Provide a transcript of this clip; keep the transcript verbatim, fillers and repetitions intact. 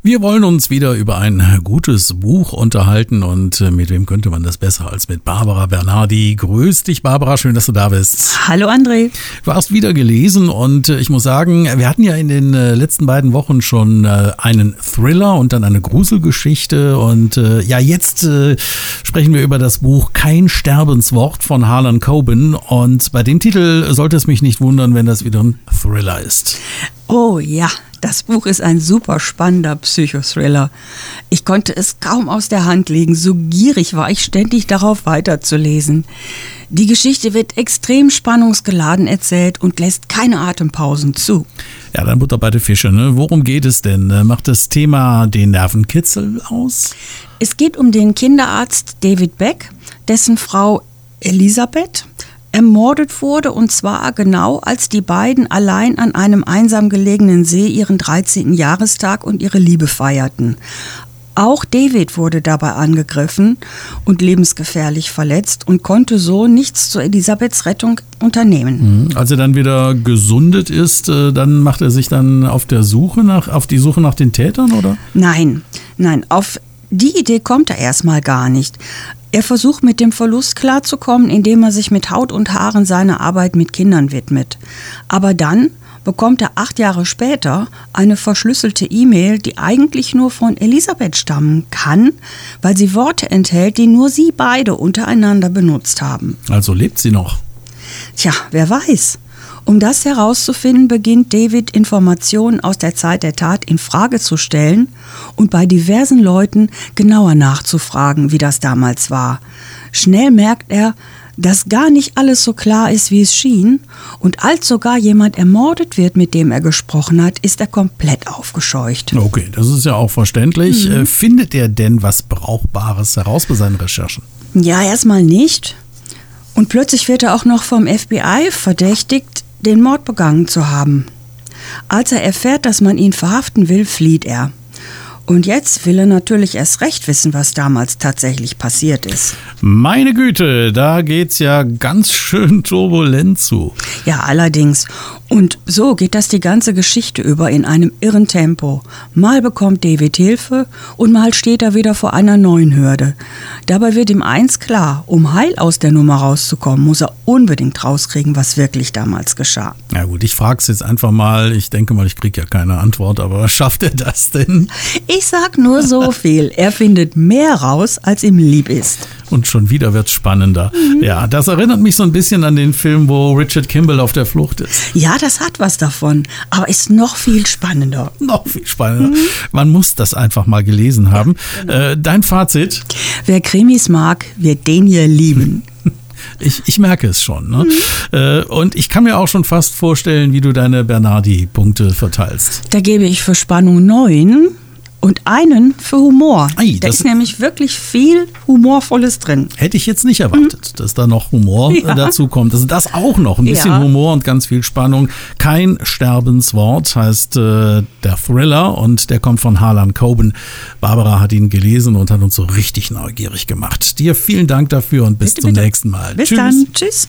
Wir wollen uns wieder über ein gutes Buch unterhalten und mit wem könnte man das besser als mit Barbara Bernardi. Grüß dich, Barbara, schön, dass du da bist. Hallo André. Du hast wieder gelesen und ich muss sagen, wir hatten ja in den letzten beiden Wochen schon einen Thriller und dann eine Gruselgeschichte und ja, jetzt sprechen wir über das Buch Kein Sterbenswort von Harlan Coben und bei dem Titel sollte es mich nicht wundern, wenn das wieder ein Thriller ist. Oh ja, das Buch ist ein super spannender Psychothriller. Ich konnte es kaum aus der Hand legen, so gierig war ich ständig darauf weiterzulesen. Die Geschichte wird extrem spannungsgeladen erzählt und lässt keine Atempausen zu. Ja, dann Butter bei den Fische, ne? Worum geht es denn? Macht das Thema den Nervenkitzel aus? Es geht um den Kinderarzt David Beck, dessen Frau Elisabeth ermordet wurde, und zwar genau, als die beiden allein an einem einsam gelegenen See ihren dreizehnten Jahrestag und ihre Liebe feierten. Auch David wurde dabei angegriffen und lebensgefährlich verletzt und konnte so nichts zur Elisabeths Rettung unternehmen. Als er dann wieder gesundet ist, dann macht er sich dann auf der Suche nach, auf die Suche nach den Tätern, oder? Nein, nein, auf die Idee kommt er erstmal gar nicht. Er versucht mit dem Verlust klarzukommen, indem er sich mit Haut und Haaren seiner Arbeit mit Kindern widmet. Aber dann bekommt er acht Jahre später eine verschlüsselte E-Mail, die eigentlich nur von Elisabeth stammen kann, weil sie Worte enthält, die nur sie beide untereinander benutzt haben. Also lebt sie noch? Tja, wer weiß. Um das herauszufinden, beginnt David, Informationen aus der Zeit der Tat in Frage zu stellen und bei diversen Leuten genauer nachzufragen, wie das damals war. Schnell merkt er, dass gar nicht alles so klar ist, wie es schien, und als sogar jemand ermordet wird, mit dem er gesprochen hat, ist er komplett aufgescheucht. Okay, das ist ja auch verständlich. Mhm. Findet er denn was Brauchbares heraus bei seinen Recherchen? Ja, erstmal nicht. Und plötzlich wird er auch noch vom F B I verdächtigt, den Mord begangen zu haben. Als er erfährt, dass man ihn verhaften will, flieht er. Und jetzt will er natürlich erst recht wissen, was damals tatsächlich passiert ist. Meine Güte, da geht's ja ganz schön turbulent zu. Ja, allerdings. Und so geht das die ganze Geschichte über in einem irren Tempo. Mal bekommt David Hilfe und mal steht er wieder vor einer neuen Hürde. Dabei wird ihm eins klar: Um heil aus der Nummer rauszukommen, muss er unbedingt rauskriegen, was wirklich damals geschah. Ja gut, ich frag's jetzt einfach mal. Ich denke mal, ich kriege ja keine Antwort, aber schafft er das denn? Ich sag nur so viel: Er findet mehr raus, als ihm lieb ist. Und schon wieder wird's spannender. Mhm. Ja, das erinnert mich so ein bisschen an den Film, wo Richard Kimball auf der Flucht ist. Ja, das hat was davon, aber ist noch viel spannender. Noch viel spannender. Mhm. Man muss das einfach mal gelesen haben. Ja, genau. äh, dein Fazit? Wer Krimis mag, wird den hier lieben. Ich, ich merke es schon. Ne? Mhm. Äh, und ich kann mir auch schon fast vorstellen, wie du deine Bernardi-Punkte verteilst. Da gebe ich für Spannung neun. Und einen für Humor. Ei, da ist nämlich wirklich viel Humorvolles drin. Hätte ich jetzt nicht erwartet, mhm. dass da noch Humor ja. dazu kommt. Also das auch noch, ein bisschen ja. Humor und ganz viel Spannung. Kein Sterbenswort heißt äh, der Thriller und der kommt von Harlan Coben. Barbara hat ihn gelesen und hat uns so richtig neugierig gemacht. Dir vielen Dank dafür und bis bitte, zum bitte. nächsten Mal. Bis Tschüss. dann. Tschüss.